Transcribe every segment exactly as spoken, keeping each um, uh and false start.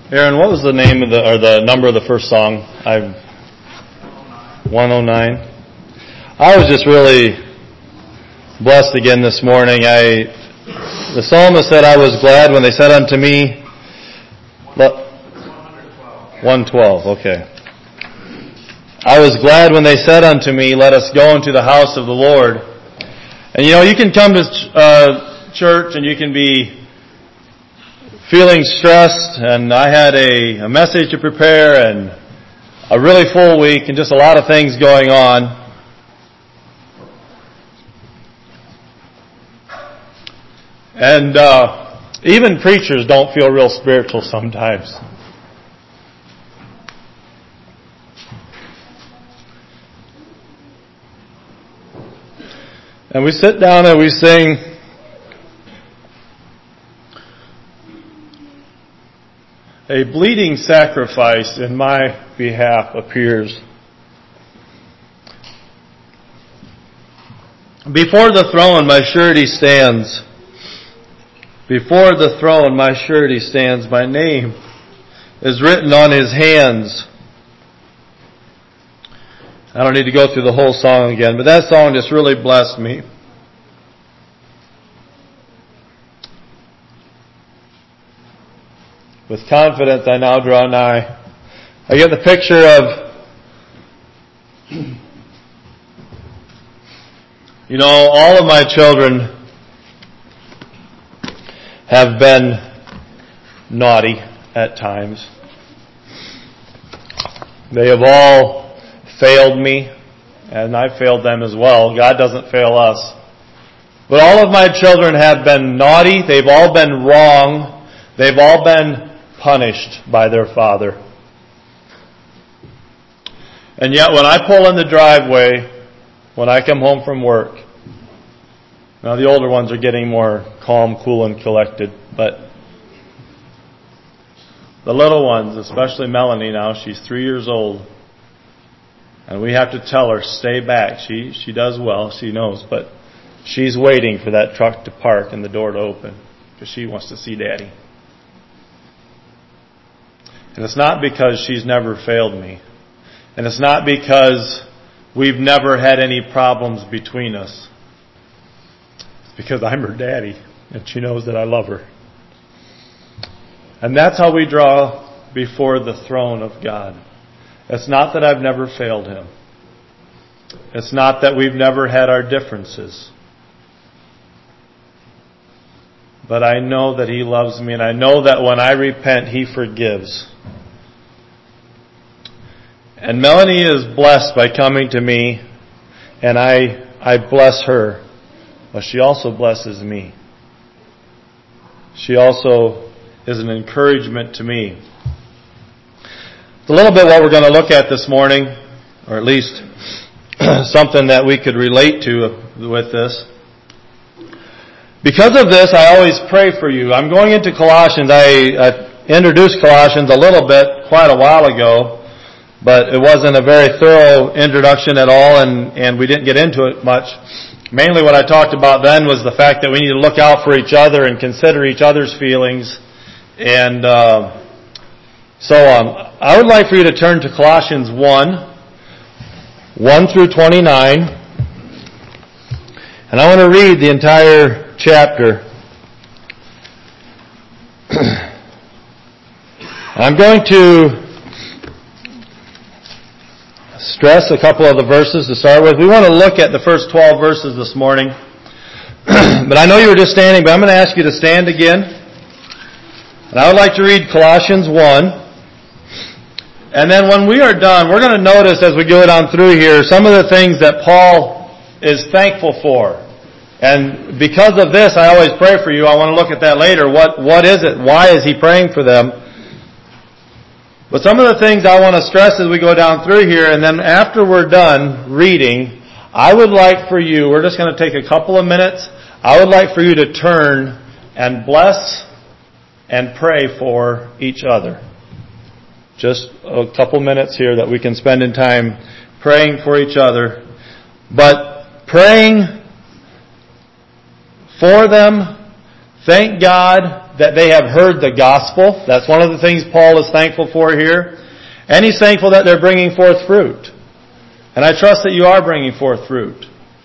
Aaron, what was the name of the or the number of the first song? I one oh nine. I was just really blessed again this morning. I the psalmist said, "I was glad when they said unto me." one twelve. Okay. I was glad when they said unto me, "Let us go into the house of the Lord." And you know, you can come to uh, church and you can be feeling stressed, and I had a, a message to prepare and a really full week and just a lot of things going on. And uh, even preachers don't feel real spiritual sometimes. And we sit down and we sing, "A bleeding sacrifice in my behalf appears. Before the throne my surety stands. Before the throne my surety stands. My name is written on His hands." I don't need to go through the whole song again, but that song just really blessed me. With confidence I now draw nigh. I get the picture of, you know, all of my children have been naughty at times. They have all failed me, and I failed them as well. God doesn't fail us. But all of my children have been naughty. They've all been wrong. They've all been punished by their father. And yet when I pull in the driveway, when I come home from work, now the older ones are getting more calm, cool, and collected, but the little ones, especially Melanie now, she's three years old, and we have to tell her, stay back. She she does well, she knows, but she's waiting for that truck to park and the door to open because she wants to see Daddy. And it's not because she's never failed me. And it's not because we've never had any problems between us. It's because I'm her daddy and she knows that I love her. And that's how we draw before the throne of God. It's not that I've never failed Him. It's not that we've never had our differences. But I know that He loves me, and I know that when I repent, He forgives. And Melanie is blessed by coming to me, and I I bless her, but she also blesses me. She also is an encouragement to me. It's a little bit what we're going to look at this morning, or at least something that we could relate to with this. Because of this, I always pray for you. I'm going into Colossians. I, I introduced Colossians a little bit quite a while ago, but it wasn't a very thorough introduction at all, and, and we didn't get into it much. Mainly what I talked about then was the fact that we need to look out for each other and consider each other's feelings. And uh, so on. I would like for you to turn to Colossians one, one through twenty-nine. And I want to read the entire chapter. I'm going to stress a couple of the verses to start with. We want to look at the first twelve verses this morning. But I know you were just standing, but I'm going to ask you to stand again. And I would like to read Colossians one. And then when we are done, we're going to notice as we go down through here some of the things that Paul is thankful for. And because of this, I always pray for you. I want to look at that later. What What is it? Why is he praying for them? But some of the things I want to stress as we go down through here, and then after we're done reading, I would like for you, we're just going to take a couple of minutes, I would like for you to turn and bless and pray for each other. Just a couple minutes here that we can spend in time praying for each other. But praying for them, thank God that they have heard the gospel. That's one of the things Paul is thankful for here. And he's thankful that they're bringing forth fruit. And I trust that you are bringing forth fruit.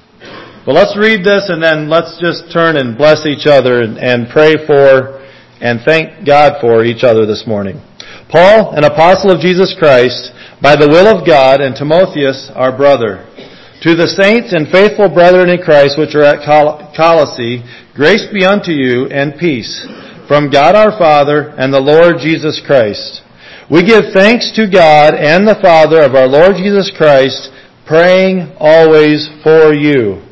But let's read this and then let's just turn and bless each other and, and pray for and thank God for each other this morning. Paul, an apostle of Jesus Christ, by the will of God, and Timotheus, our brother, to the saints and faithful brethren in Christ which are at Col- Colossae, grace be unto you and peace from God our Father and the Lord Jesus Christ. We give thanks to God and the Father of our Lord Jesus Christ, praying always for you.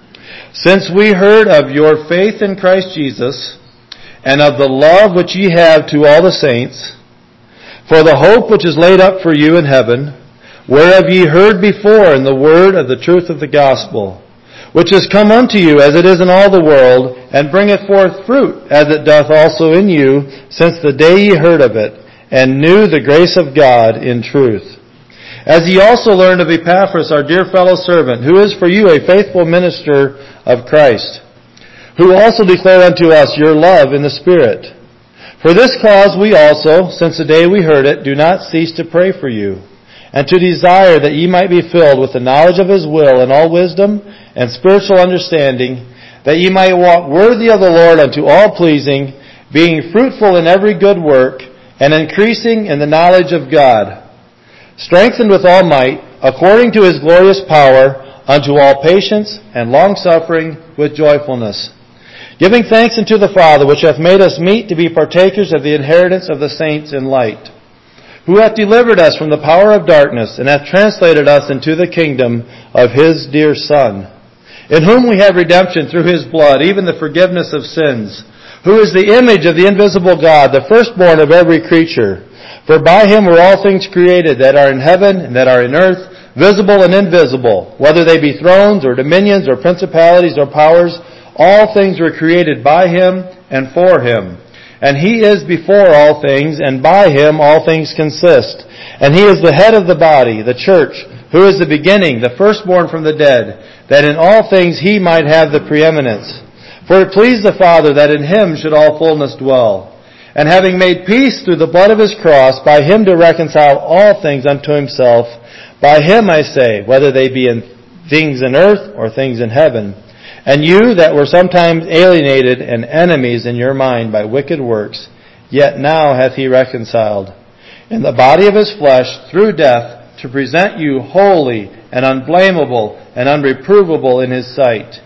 Since we heard of your faith in Christ Jesus, and of the love which ye have to all the saints, for the hope which is laid up for you in heaven, whereof ye heard before in the word of the truth of the gospel, which is come unto you as it is in all the world, and bringeth forth fruit, as it doth also in you, since the day ye heard of it, and knew the grace of God in truth. As ye also learned of Epaphras, our dear fellow servant, who is for you a faithful minister of Christ, who also declared unto us your love in the Spirit. For this cause we also, since the day we heard it, do not cease to pray for you, and to desire that ye might be filled with the knowledge of His will in all wisdom and spiritual understanding, that ye might walk worthy of the Lord unto all pleasing, being fruitful in every good work, and increasing in the knowledge of God, strengthened with all might, according to His glorious power, unto all patience and long-suffering with joyfulness, giving thanks unto the Father, which hath made us meet to be partakers of the inheritance of the saints in light, who hath delivered us from the power of darkness, and hath translated us into the kingdom of His dear Son, in whom we have redemption through His blood, even the forgiveness of sins, who is the image of the invisible God, the firstborn of every creature. For by Him were all things created, that are in heaven and that are in earth, visible and invisible, whether they be thrones or dominions or principalities or powers, all things were created by Him and for Him. And He is before all things, and by Him all things consist. And He is the head of the body, the church, who is the beginning, the firstborn from the dead, that in all things He might have the preeminence. For it pleased the Father that in Him should all fullness dwell. And having made peace through the blood of His cross, by Him to reconcile all things unto Himself, by Him, I say, whether they be in things in earth or things in heaven. And you that were sometimes alienated and enemies in your mind by wicked works, yet now hath He reconciled in the body of His flesh through death, to present you holy and unblameable and unreprovable in His sight.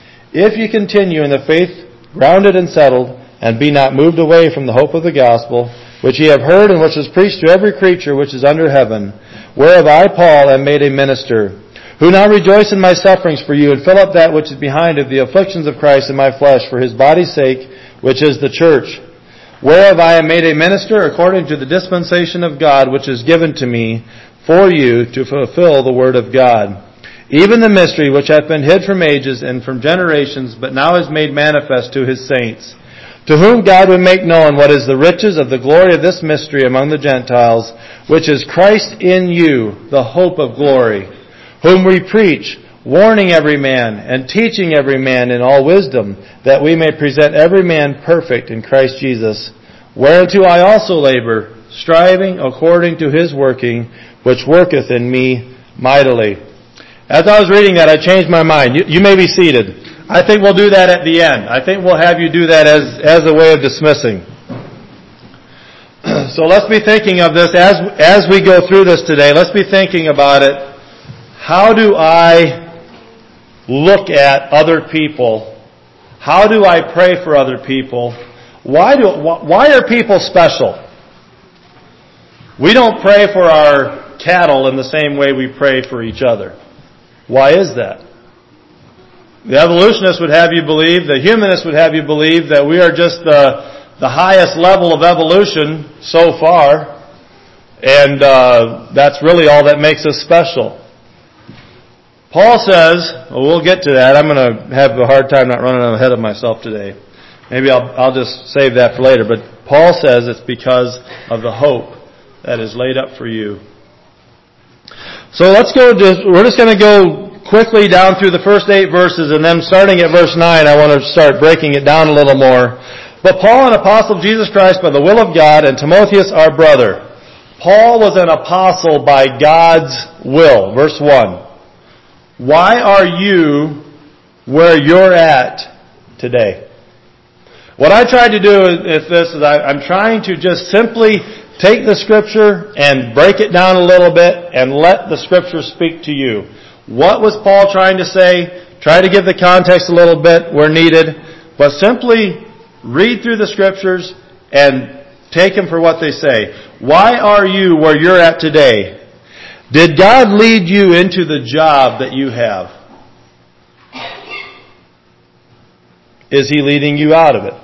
If ye continue in the faith grounded and settled, and be not moved away from the hope of the gospel, which ye have heard and which is preached to every creature which is under heaven, whereof I, Paul, am made a minister, who now rejoice in my sufferings for you, and fill up that which is behind of the afflictions of Christ in my flesh, for His body's sake, which is the church, whereof I am made a minister according to the dispensation of God, which is given to me for you to fulfill the word of God, even the mystery which hath been hid from ages and from generations, but now is made manifest to His saints, to whom God would make known what is the riches of the glory of this mystery among the Gentiles, which is Christ in you, the hope of glory, whom we preach, warning every man and teaching every man in all wisdom, that we may present every man perfect in Christ Jesus, whereunto I also labor, striving according to His working, which worketh in me mightily. As I was reading that, I changed my mind. You, you may be seated. I think we'll do that at the end. I think we'll have you do that as, as a way of dismissing. So let's be thinking of this as, as we go through this today. Let's be thinking about it. How do I look at other people? How do I pray for other people? Why do, why are people special? We don't pray for our cattle in the same way we pray for each other. Why is that? The evolutionists would have you believe, the humanists would have you believe that we are just the, the highest level of evolution so far, and uh, that's really all that makes us special. Paul says, well, we'll get to that. I'm going to have a hard time not running ahead of myself today. Maybe I'll, I'll just save that for later. But Paul says it's because of the hope that is laid up for you. So let's go, to, we're just going to go quickly down through the first eight verses, and then starting at verse nine, I want to start breaking it down a little more. But Paul, an apostle of Jesus Christ by the will of God, and Timotheus, our brother. Paul was an apostle by God's will. Verse one. Why are you where you're at today? What I tried to do is this, is I, I'm trying to just simply take the Scripture and break it down a little bit and let the Scripture speak to you. What was Paul trying to say? Try to give the context a little bit where needed, but simply read through the Scriptures and take them for what they say. Why are you where you're at today? Did God lead you into the job that you have? Is He leading you out of it?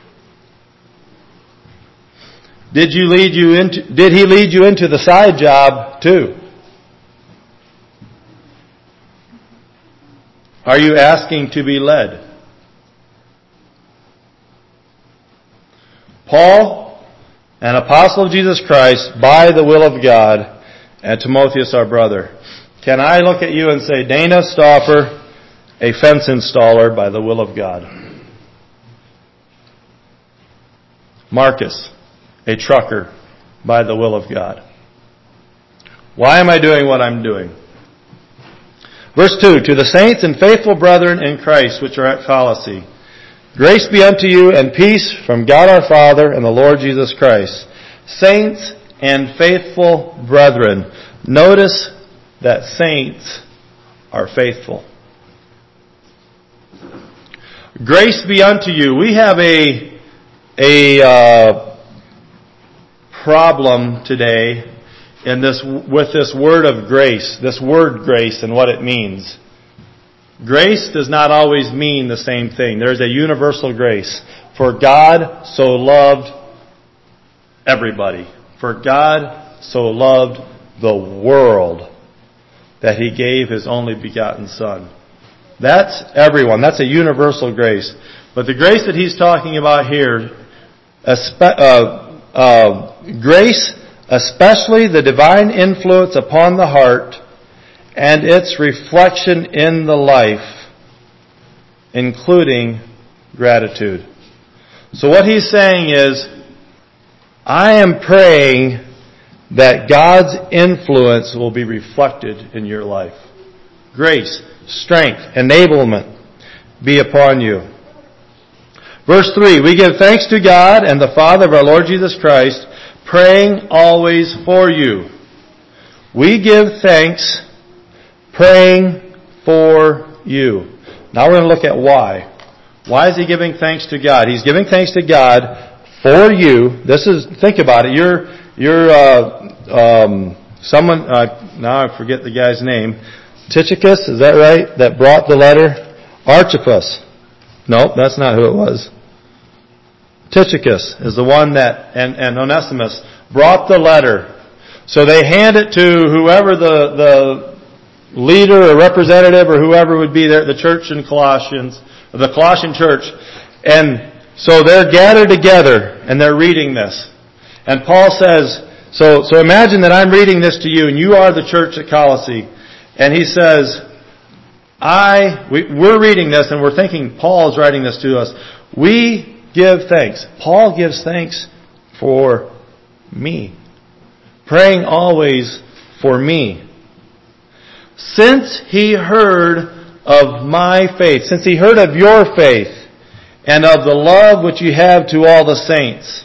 Did you lead you into, did He lead you into the side job too? Are you asking to be led? Paul, an apostle of Jesus Christ by the will of God, and Timotheus, our brother. Can I look at you and say, Dana Stauffer, a fence installer by the will of God? Marcus, a trucker by the will of God. Why am I doing what I'm doing? Verse two, to the saints and faithful brethren in Christ which are at Colossae, grace be unto you and peace from God our Father and the Lord Jesus Christ. Saints and faithful brethren. Notice that saints are faithful. Grace be unto you. We have a a uh, problem today in this with this word of grace, this word grace and what it means. Grace does not always mean the same thing. There's a universal grace. For God so loved everybody. For God so loved the world that He gave His only begotten Son. That's everyone. That's a universal grace. But the grace that he's talking about here, uh, uh, grace, especially the divine influence upon the heart and its reflection in the life, including gratitude. So what he's saying is, I am praying that God's influence will be reflected in your life. Grace, strength, enablement be upon you. Verse three, we give thanks to God and the Father of our Lord Jesus Christ, praying always for you. We give thanks, praying for you. Now we're going to look at why. Why is he giving thanks to God? He's giving thanks to God for you. This is, think about it. You're, you're, uh, um, someone, uh, now I forget the guy's name. Tychicus, is that right? That brought the letter? Archippus. Nope, that's not who it was. Tychicus is the one that, and, and Onesimus brought the letter. So they hand it to whoever the, the leader or representative or whoever would be there at the church in Colossians, the Colossian church. And so they're gathered together and they're reading this. And Paul says, so, so imagine that I'm reading this to you and you are the church at Colossae. And he says, I, we, we're reading this and we're thinking Paul's writing this to us. We give thanks. Paul gives thanks for me. Praying always for me. Since he heard of my faith, since he heard of your faith, and of the love which you have to all the saints.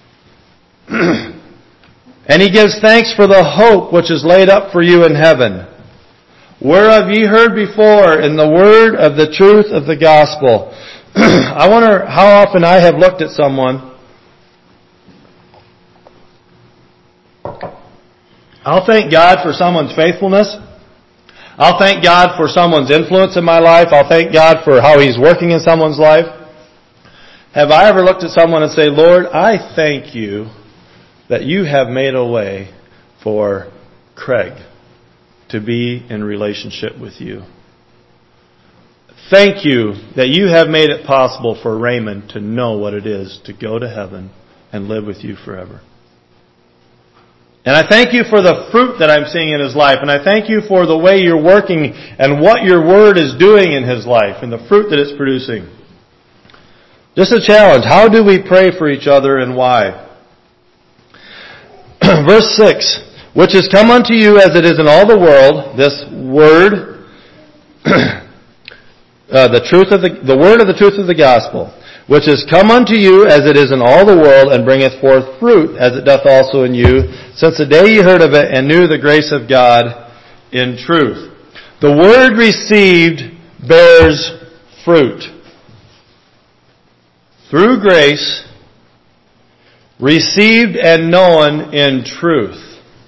And he gives thanks for the hope which is laid up for you in heaven, whereof ye heard before in the word of the truth of the gospel. I wonder how often I have looked at someone. I'll thank God for someone's faithfulness. I'll thank God for someone's influence in my life. I'll thank God for how He's working in someone's life. Have I ever looked at someone and say, Lord, I thank you that you have made a way for Craig to be in relationship with you. Thank you that you have made it possible for Raymond to know what it is to go to heaven and live with you forever. And I thank you for the fruit that I'm seeing in his life. And I thank you for the way you're working and what your word is doing in his life and the fruit that it's producing. Just a challenge. How do we pray for each other and why? Verse six, which is come unto you as it is in all the world, this word, uh, the truth of the, the word of the truth of the gospel, which is come unto you as it is in all the world, and bringeth forth fruit, as it doth also in you, since the day ye heard of it, and knew the grace of God in truth. The word received bears fruit. Through grace, received and known in truth.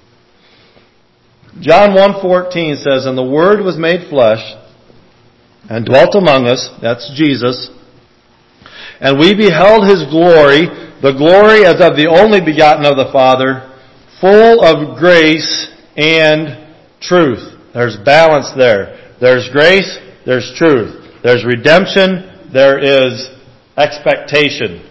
John one fourteen says, and the Word was made flesh, and dwelt among us, that's Jesus, and we beheld His glory, the glory as of the only begotten of the Father, full of grace and truth. There's balance there. There's grace, there's truth. There's redemption, there is expectation.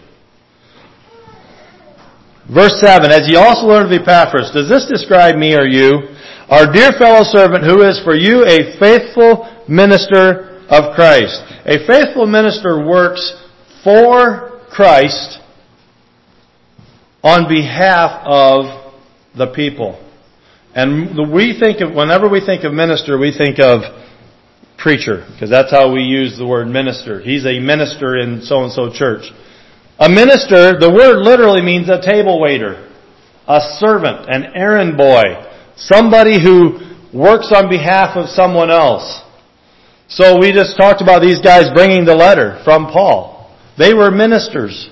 Verse seven, as ye also learned of Epaphras, does this describe me or you? Our dear fellow servant, who is for you a faithful minister of Christ. A faithful minister works for Christ on behalf of the people. And we think of, whenever we think of minister, we think of preacher, because that's how we use the word minister. He's a minister in so-and-so church. A minister, the word literally means a table waiter, a servant, an errand boy, somebody who works on behalf of someone else. So we just talked about these guys bringing the letter from Paul. They were ministers.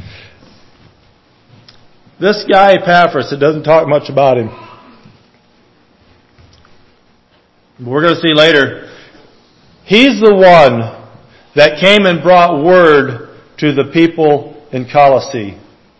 This guy Epaphras, it doesn't talk much about him. We're going to see later. He's the one that came and brought word to the people in Colossae.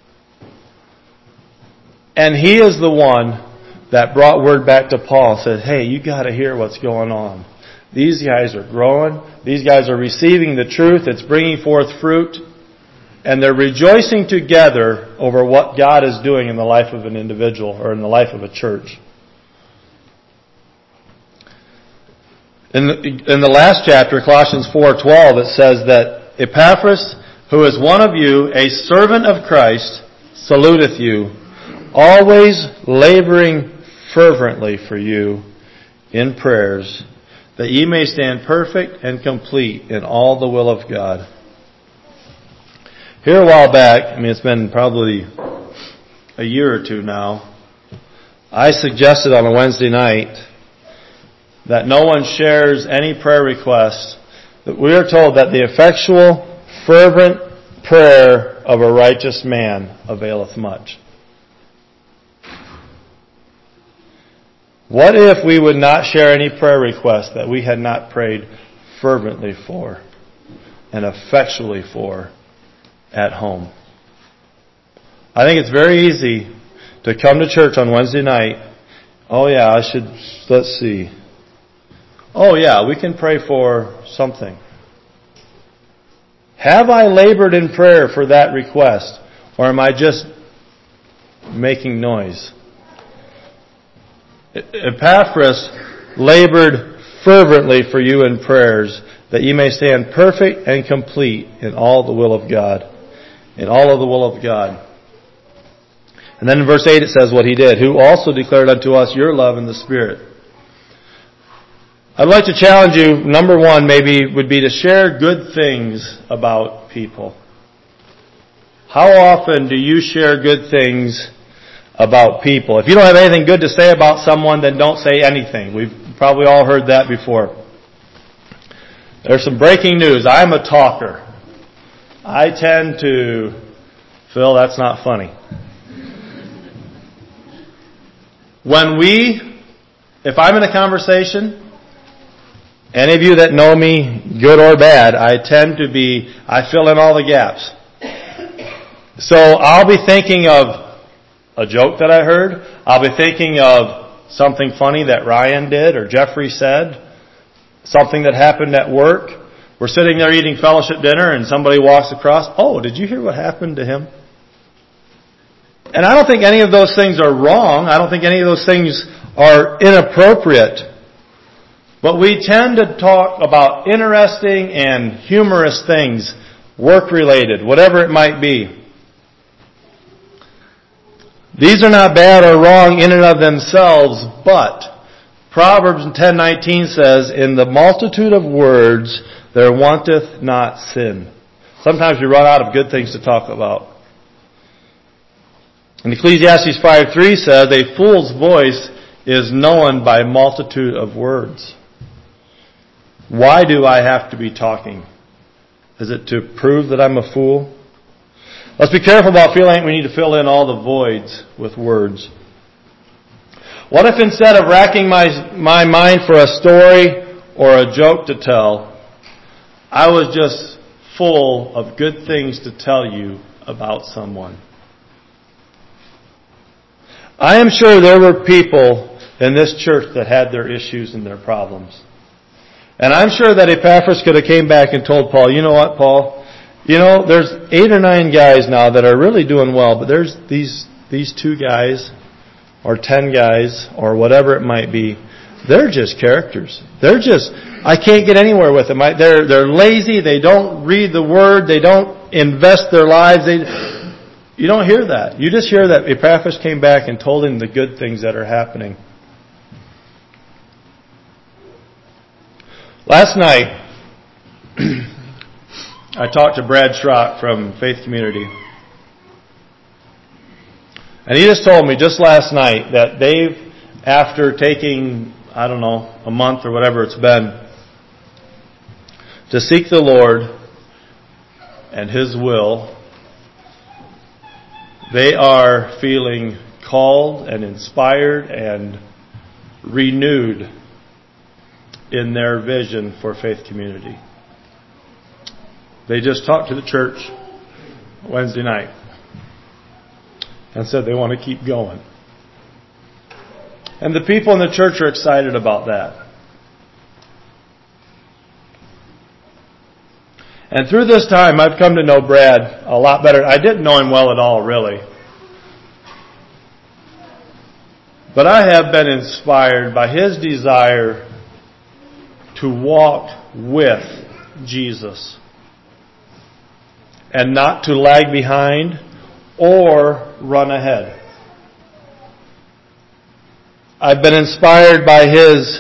And he is the one that brought word back to Paul and said, hey, you got to hear what's going on. These guys are growing. These guys are receiving the truth. It's bringing forth fruit. And they're rejoicing together over what God is doing in the life of an individual or in the life of a church. In the, in the last chapter, Colossians four twelve, it says that Epaphras, who is one of you, a servant of Christ, saluteth you, always laboring fervently for you in prayers, that ye may stand perfect and complete in all the will of God. Here a while back, I mean it's been probably a year or two now, I suggested on a Wednesday night that no one shares any prayer requests, that we are told that the effectual, fervent prayer of a righteous man availeth much. What if we would not share any prayer requests that we had not prayed fervently for and effectually for at home? I think it's very easy to come to church on Wednesday night. Oh yeah, I should, let's see. Oh yeah, we can pray for something. Have I labored in prayer for that request? Or am I just making noise? Epaphras labored fervently for you in prayers, that ye may stand perfect and complete in all the will of God. In all of the will of God. And then in verse eight it says what he did. Who also declared unto us your love in the Spirit. I'd like to challenge you, number one maybe, would be to share good things about people. How often do you share good things about people? If you don't have anything good to say about someone, then don't say anything. We've probably all heard that before. There's some breaking news. I'm a talker. I tend to... Phil, that's not funny. When we... If I'm in a conversation... Any of you that know me, good or bad, I tend to be, I fill in all the gaps. So I'll be thinking of a joke that I heard. I'll be thinking of something funny that Ryan did or Jeffrey said. Something that happened at work. We're sitting there eating fellowship dinner and somebody walks across. Oh, did you hear what happened to him? And I don't think any of those things are wrong. I don't think any of those things are inappropriate. But we tend to talk about interesting and humorous things work-related, whatever it might be. These are not bad or wrong in and of themselves, but Proverbs ten nineteen says, "In the multitude of words there wanteth not sin." Sometimes we run out of good things to talk about. And Ecclesiastes five three says, "A fool's voice is known by multitude of words." Why do I have to be talking? Is it to prove that I'm a fool? Let's be careful about feeling like we need to fill in all the voids with words. What if instead of racking my, my mind for a story or a joke to tell, I was just full of good things to tell you about someone? I am sure there were people in this church that had their issues and their problems. And I'm sure that Epaphras could have came back and told Paul, "You know what, Paul? You know, there's eight or nine guys now that are really doing well, but there's these these two guys, or ten guys, or whatever it might be. They're just characters. They're just, I can't get anywhere with them. I, they're they're lazy. They don't read the Word. They don't invest their lives. They, you don't hear that. You just hear that Epaphras came back and told him the good things that are happening. Last night, I talked to Brad Schrock from Faith Community. And he just told me just last night that they've, after taking, I don't know, a month or whatever it's been, to seek the Lord and His will, they are feeling called and inspired and renewed in their vision for Faith Community. They just talked to the church Wednesday night and said they want to keep going. And the people in the church are excited about that. And through this time, I've come to know Brad a lot better. I didn't know him well at all, really. But I have been inspired by his desire to walk with Jesus and not to lag behind or run ahead. I've been inspired by his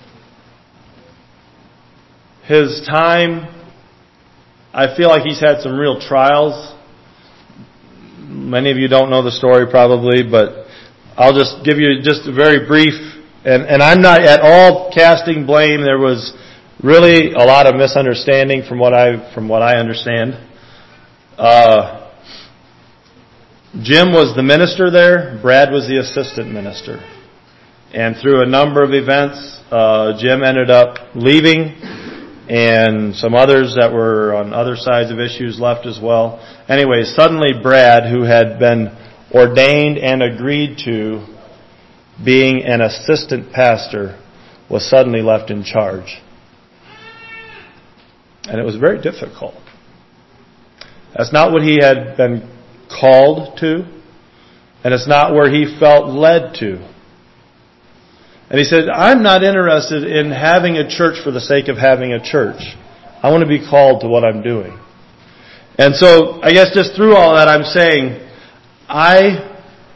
his time. I feel like he's had some real trials. Many of you don't know the story probably, but I'll just give you just a very brief, and, and I'm not at all casting blame. There was really a lot of misunderstanding from what I from what I understand. Uh, Jim was the minister there. Brad was the assistant minister. And through a number of events, uh, Jim ended up leaving, and some others that were on other sides of issues left as well. Anyway, suddenly Brad, who had been ordained and agreed to being an assistant pastor, was suddenly left in charge. And it was very difficult. That's not what he had been called to, and it's not where he felt led to. And he said, I'm not interested in having a church for the sake of having a church. I want to be called to what I'm doing. And so, I guess just through all that, I'm saying, I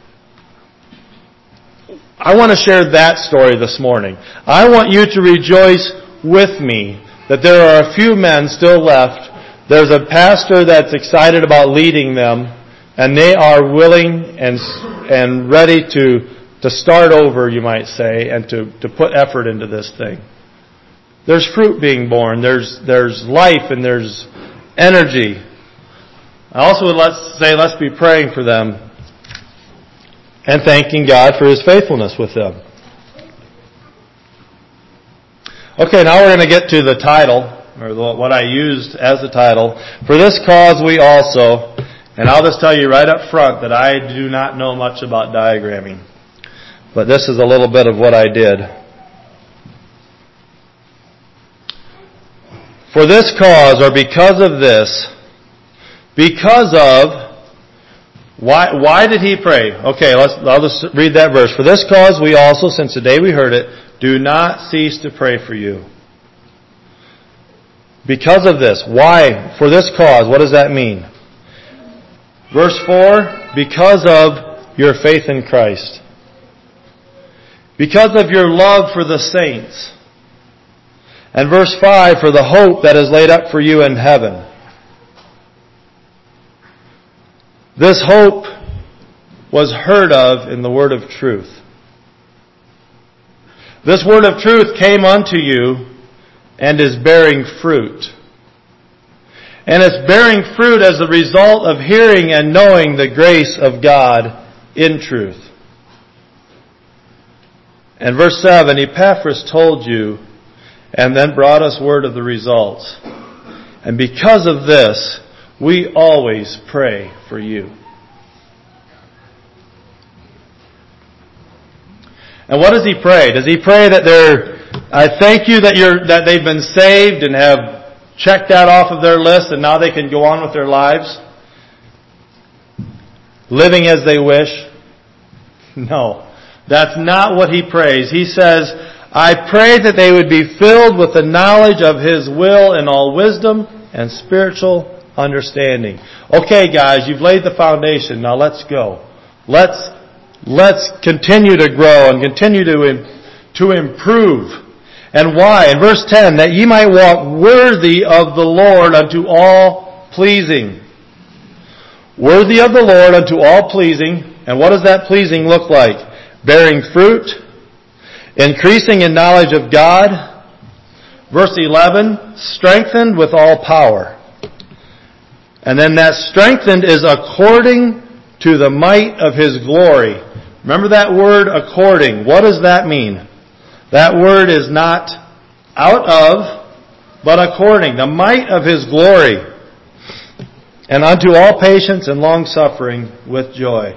I want to share that story this morning. I want you to rejoice with me that there are a few men still left. There's a pastor that's excited about leading them, and they are willing and and ready to to start over, you might say, and to, to put effort into this thing. There's fruit being born. There's there's life and there's energy. I also would let's say let's be praying for them and thanking God for His faithfulness with them. Okay, now we're going to get to the title, or what I used as the title. For this cause we also, and I'll just tell you right up front that I do not know much about diagramming. But this is a little bit of what I did. For this cause, or because of this, because of, why why did he pray? Okay, let's, I'll just read that verse. For this cause we also, since the day we heard it, do not cease to pray for you. Because of this. Why? For this cause. What does that mean? Verse four, because of your faith in Christ. Because of your love for the saints. And verse five, for the hope that is laid up for you in heaven. This hope was heard of in the word of truth. This word of truth came unto you and is bearing fruit. And it's bearing fruit as a result of hearing and knowing the grace of God in truth. And verse seven, Epaphras told you and then brought us word of the results. And because of this, we always pray for you. And what does he pray? Does he pray that they're, I thank you that you're, that they've been saved and have checked that off of their list and now they can go on with their lives? Living as they wish? No. That's not what he prays. He says, I pray that they would be filled with the knowledge of his will in all wisdom and spiritual understanding. Okay, guys, you've laid the foundation. Now let's go. Let's let's continue to grow and continue to to improve. And why? In verse ten, that ye might walk worthy of the Lord unto all pleasing. Worthy of the Lord unto all pleasing. And what does that pleasing look like? Bearing fruit, increasing in knowledge of God. Verse eleven, strengthened with all power. And then that strengthened is according to the might of his glory. Remember that word, according. What does that mean? That word is not out of, but according. The might of his glory. And unto all patience and long suffering with joy.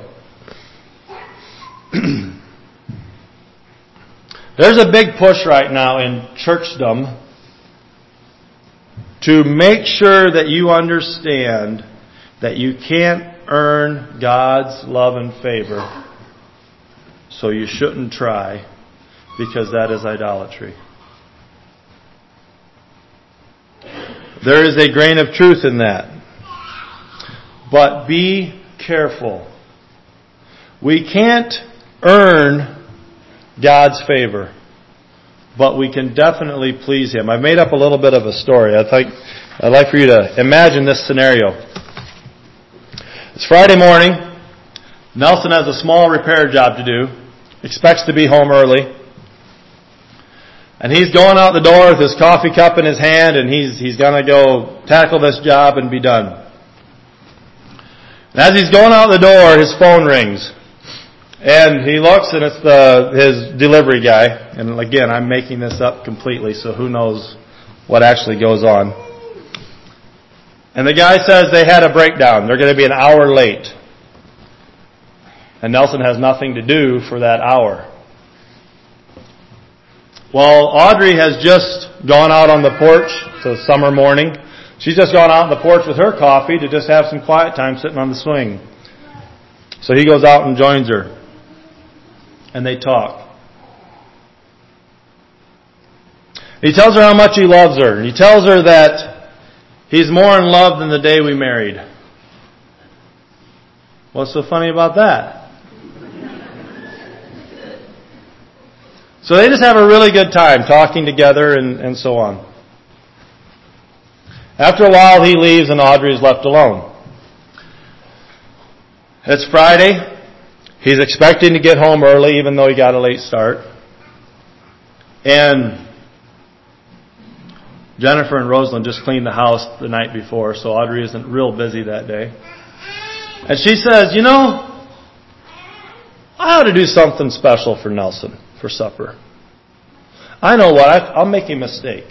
There's a big push right now in churchdom to make sure that you understand that you can't earn God's love and favor. So you shouldn't try, because that is idolatry. There is a grain of truth in that. But be careful. We can't earn God's favor, but we can definitely please Him. I've made up a little bit of a story. I think I'd like for you to imagine this scenario. It's Friday morning. Nelson has a small repair job to do. Expects to be home early. And he's going out the door with his coffee cup in his hand, and he's he's going to go tackle this job and be done. And as he's going out the door, his phone rings. And he looks, and it's the his delivery guy. And again, I'm making this up completely, so who knows what actually goes on. And the guy says they had a breakdown. They're going to be an hour late. And Nelson has nothing to do for that hour. Well, Audrey has just gone out on the porch. It's a summer morning. She's just gone out on the porch with her coffee to just have some quiet time sitting on the swing. So he goes out and joins her. And they talk. He tells her how much he loves her. He tells her that he's more in love than the day we married. What's so funny about that? So they just have a really good time talking together and, and so on. After a while he leaves and Audrey is left alone. It's Friday. He's expecting to get home early even though he got a late start. And Jennifer and Rosalind just cleaned the house the night before, so Audrey isn't real busy that day. And she says, you know, I ought to do something special for Nelson for supper. I know what, I, I'll make a mistake.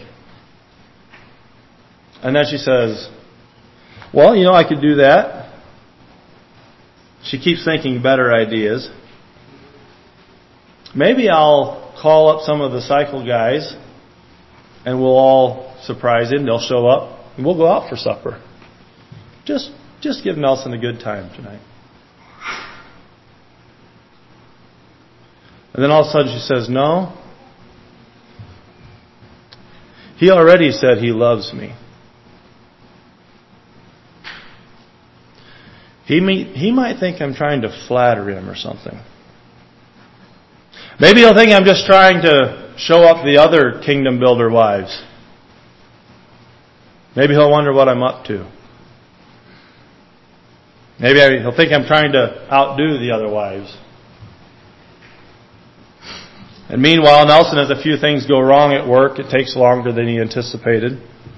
And then she says, well, you know, I could do that. She keeps thinking better ideas. Maybe I'll call up some of the cycle guys and we'll all surprise him. They'll show up and we'll go out for supper. Just, just give Nelson a good time tonight. And then all of a sudden she says, no. He already said he loves me. he may, he might think I'm trying to flatter him or something. Maybe he'll think I'm just trying to show up the other kingdom builder wives. Maybe he'll wonder what I'm up to. Maybe he'll think I'm trying to outdo the other wives. And meanwhile, Nelson has a few things go wrong at work. It takes longer than he anticipated.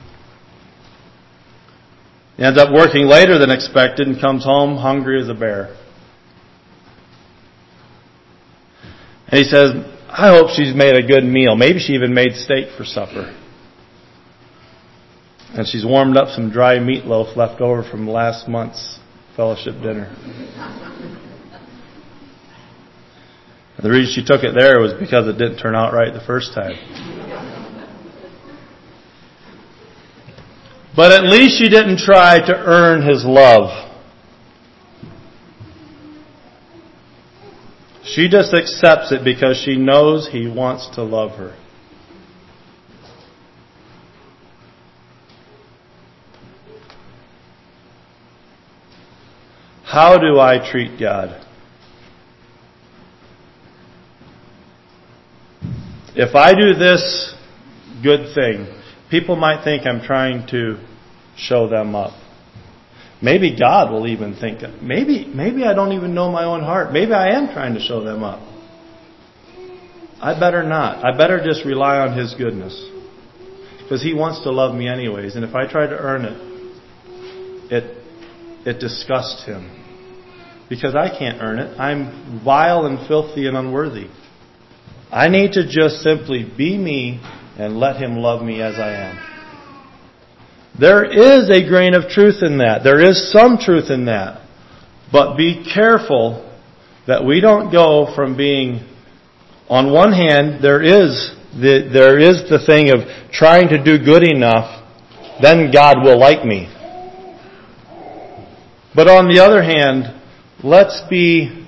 He ends up working later than expected and comes home hungry as a bear. And he says, I hope she's made a good meal. Maybe she even made steak for supper. And she's warmed up some dry meatloaf left over from last month's fellowship dinner. And the reason she took it there was because it didn't turn out right the first time. But at least she didn't try to earn his love. She just accepts it because she knows he wants to love her. How do I treat God? If I do this good thing, people might think I'm trying to show them up. Maybe God will even think, maybe maybe I don't even know my own heart. Maybe I am trying to show them up. I better not. I better just rely on His goodness. Because He wants to love me anyways. And if I try to earn it, it it disgusts Him. Because I can't earn it. I'm vile and filthy and unworthy. I need to just simply be me and let Him love me as I am. There is a grain of truth in that. There is some truth in that. But be careful that we don't go from being, on one hand, there is the, there is the thing of trying to do good enough, then God will like me. But on the other hand, let's be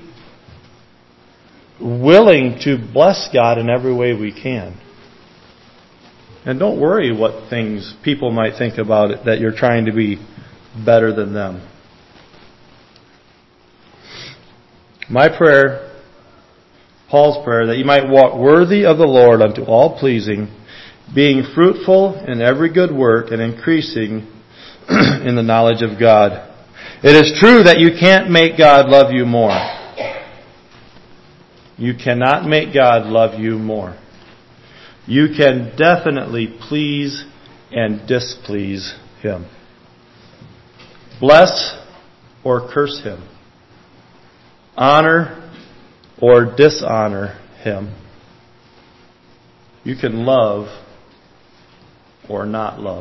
willing to bless God in every way we can. And don't worry what things people might think about it, that you're trying to be better than them. My prayer, Paul's prayer, that you might walk worthy of the Lord unto all pleasing, being fruitful in every good work and increasing in the knowledge of God. It is true that you can't make God love you more. You cannot make God love you more. You can definitely please and displease Him. Bless or curse Him. Honor or dishonor Him. You can love or not love.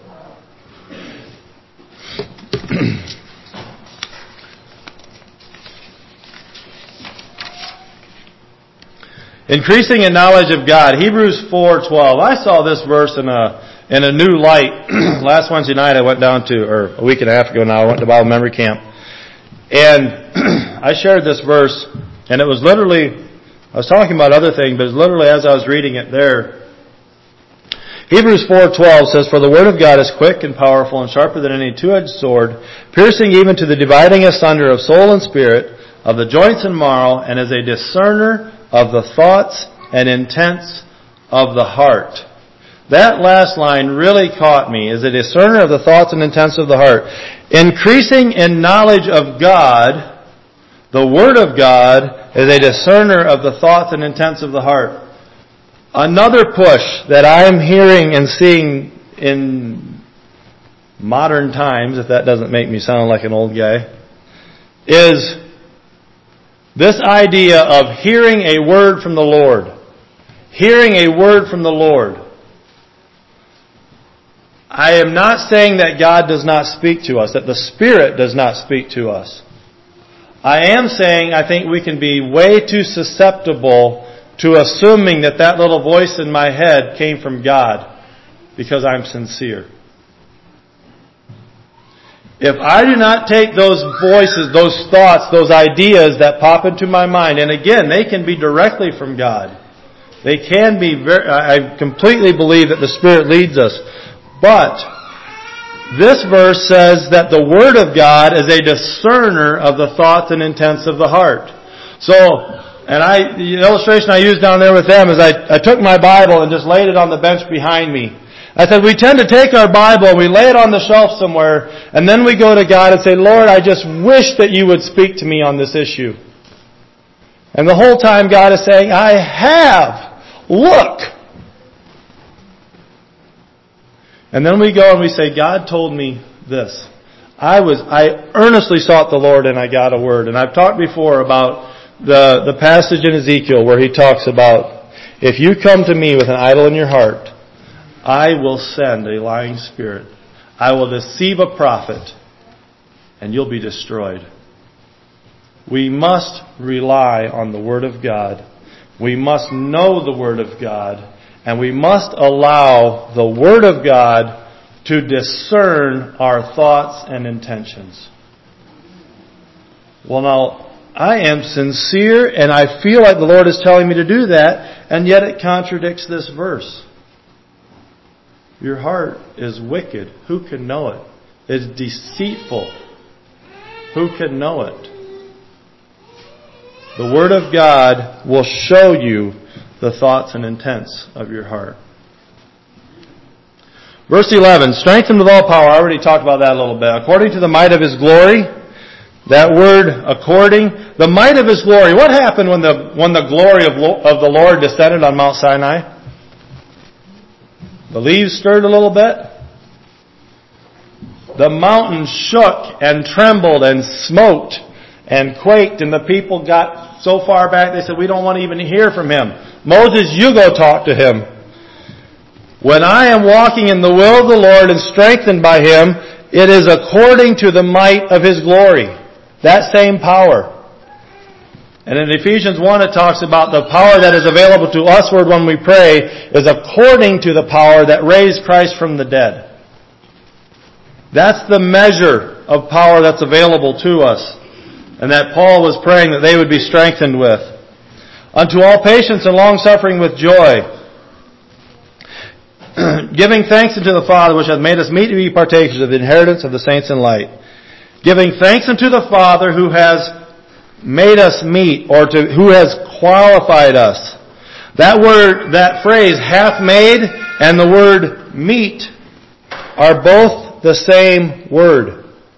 Increasing in knowledge of God. Hebrews four twelve. I saw this verse in a in a new light. Last Wednesday night I went down to, or a week and a half ago now, I went to Bible memory camp. And I shared this verse, and it was literally, I was talking about other things, but it was literally as I was reading it there. Hebrews four twelve says, For the word of God is quick and powerful and sharper than any two-edged sword, piercing even to the dividing asunder of soul and spirit, of the joints and marrow, and is a discerner of the thoughts and intents of the heart. That last line really caught me. Is a discerner of the thoughts and intents of the heart. Increasing in knowledge of God, the Word of God is a discerner of the thoughts and intents of the heart. Another push that I'm hearing and seeing in modern times, if that doesn't make me sound like an old guy, is this idea of hearing a word from the Lord. Hearing a word from the Lord. I am not saying that God does not speak to us, that the Spirit does not speak to us. I am saying I think we can be way too susceptible to assuming that that little voice in my head came from God because I'm sincere. If I do not take those voices, those thoughts, those ideas that pop into my mind, and again, they can be directly from God. They can be very, I completely believe that the Spirit leads us. But This verse says that the Word of God is a discerner of the thoughts and intents of the heart. So, and I, the illustration I used down there with them is I, I took my Bible and just laid it on the bench behind me. I said, we tend to take our Bible and we lay it on the shelf somewhere, and then we go to God and say, Lord, I just wish that you would speak to me on this issue. And the whole time God is saying, I have. Look. And then we go and we say, God told me this. I was, I earnestly sought the Lord and I got a word. And I've talked before about the, the passage in Ezekiel where he talks about, if you come to me with an idol in your heart, I will send a lying spirit. I will deceive a prophet and you'll be destroyed. We must rely on the Word of God. We must know the Word of God. And we must allow the Word of God to discern our thoughts and intentions. Well, now, I am sincere and I feel like the Lord is telling me to do that, and yet it contradicts this verse. Your heart is wicked. Who can know it? It's deceitful. Who can know it? The Word of God will show you the thoughts and intents of your heart. Verse eleven, strengthened with all power. I already talked about that a little bit. According to the might of His glory. That word, according. The might of His glory. What happened when the, when the glory of, of the Lord descended on Mount Sinai? The leaves stirred a little bit. The mountain shook and trembled and smoked and quaked, and the people got so far back they said, we don't want to even hear from him. Moses, you go talk to him. When I am walking in the will of the Lord and strengthened by Him, it is according to the might of His glory. That same power. And in Ephesians one it talks about the power that is available to us when we pray is according to the power that raised Christ from the dead. That's the measure of power that's available to us. And that Paul was praying that they would be strengthened with. Unto all patience and long-suffering with joy. Giving thanks unto the Father which hath made us meet to be partakers of the inheritance of the saints in light. Giving thanks unto the Father who has made us meet, or to who has qualified us. That word, that phrase, hath made, and the word meet are both the same word.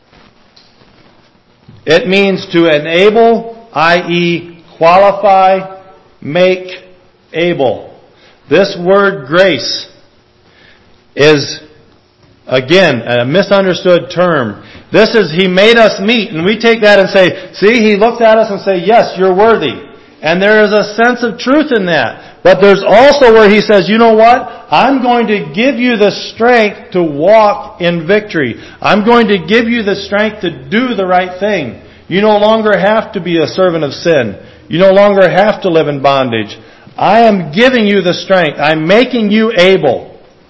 It means to enable, that is qualify, make able. This word grace is, again, a misunderstood term. This is, He made us meet, and we take that and say, see, He looks at us and say, yes, you're worthy. And there is a sense of truth in that. But there's also where He says, you know what? I'm going to give you the strength to walk in victory. I'm going to give you the strength to do the right thing. You no longer have to be a servant of sin. You no longer have to live in bondage. I am giving you the strength. I'm making you able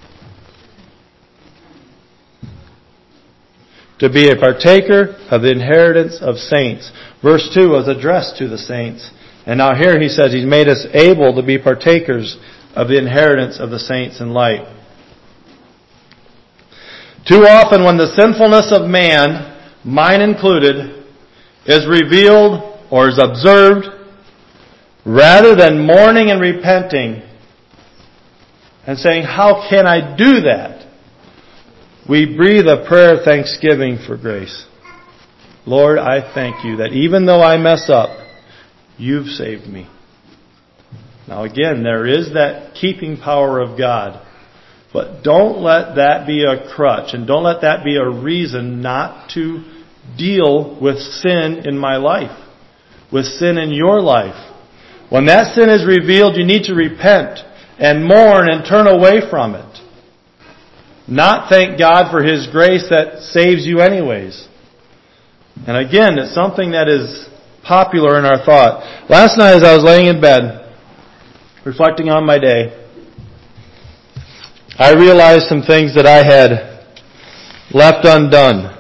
to be a partaker of the inheritance of saints. Verse two was addressed to the saints. And now here he says He's made us able to be partakers of the inheritance of the saints in light. Too often when the sinfulness of man, mine included, is revealed or is observed, rather than mourning and repenting and saying, how can I do that? We breathe a prayer of thanksgiving for grace. Lord, I thank You that even though I mess up, You've saved me. Now again, there is that keeping power of God. But don't let that be a crutch, and don't let that be a reason not to deal with sin in my life, with sin in your life. When that sin is revealed, you need to repent and mourn and turn away from it. Not thank God for His grace that saves you anyways. And again, it's something that is popular in our thought. Last night as I was laying in bed, reflecting on my day, I realized some things that I had left undone.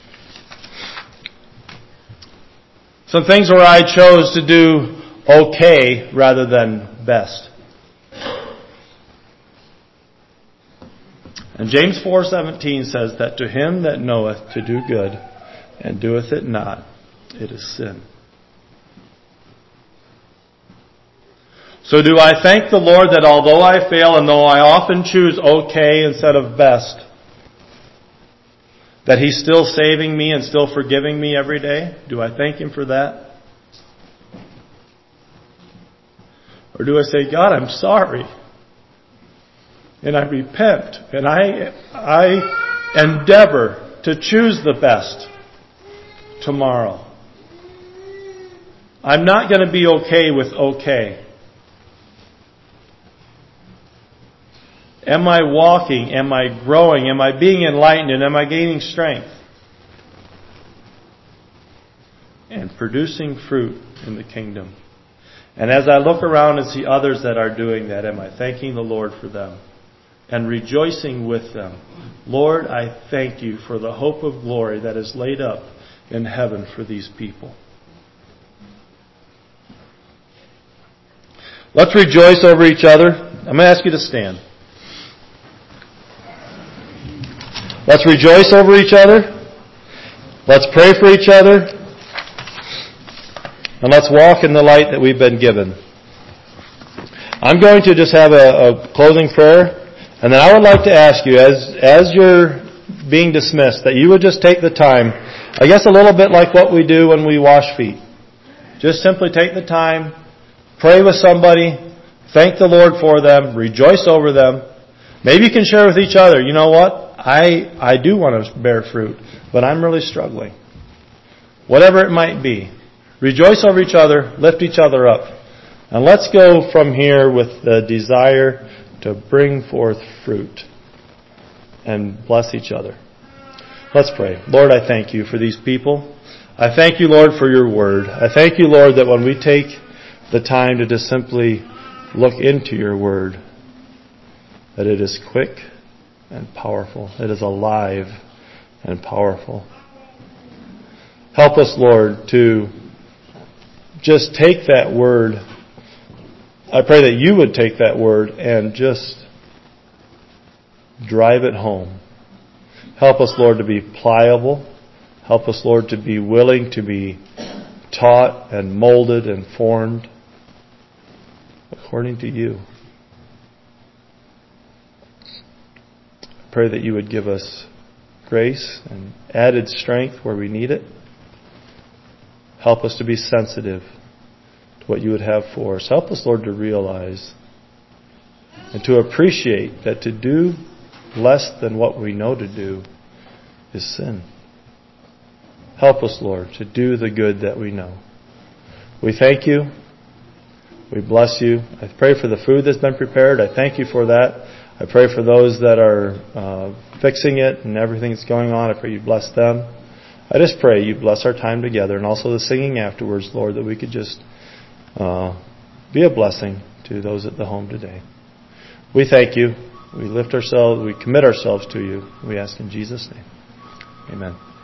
Some things where I chose to do okay rather than best. And James four seventeen says that to him that knoweth to do good and doeth it not, it is sin. So do I thank the Lord that although I fail and though I often choose okay instead of best, that He's still saving me and still forgiving me every day? Do I thank Him for that? Or do I say, God, I'm sorry, and I repent, and I I endeavor to choose the best tomorrow. I'm not going to be okay with okay. Am I walking? Am I growing? Am I being enlightened? And am I gaining strength? And producing fruit in the kingdom. And as I look around and see others that are doing that, am I thanking the Lord for them? And rejoicing with them. Lord, I thank You for the hope of glory that is laid up in heaven for these people. Let's rejoice over each other. I'm going to ask you to stand. Let's rejoice over each other. Let's pray for each other. And let's walk in the light that we've been given. I'm going to just have a, a closing prayer. And then I would like to ask you, as, as you're being dismissed, that you would just take the time, I guess a little bit like what we do when we wash feet. Just simply take the time, pray with somebody, thank the Lord for them, rejoice over them. Maybe you can share with each other, you know what? I, I do want to bear fruit, but I'm really struggling. Whatever it might be. Rejoice over each other, lift each other up. And let's go from here with the desire to bring forth fruit and bless each other. Let's pray. Lord, I thank You for these people. I thank You, Lord, for Your word. I thank You, Lord, that when we take the time to just simply look into Your word, that it is quick and powerful. It is alive and powerful. Help us, Lord, to just take that word. I pray that You would take that word and just drive it home. Help us, Lord, to be pliable. Help us, Lord, to be willing to be taught and molded and formed according to You. Pray that You would give us grace and added strength where we need it. Help us to be sensitive to what You would have for us. Help us, Lord, to realize and to appreciate that to do less than what we know to do is sin. Help us, Lord, to do the good that we know. We thank You. We bless You. I pray for the food that's been prepared. I thank You for that. I pray for those that are uh, fixing it and everything that's going on. I pray You bless them. I just pray You bless our time together and also the singing afterwards, Lord, that we could just uh, be a blessing to those at the home today. We thank You. We lift ourselves, we commit ourselves to You. We ask in Jesus' name. Amen.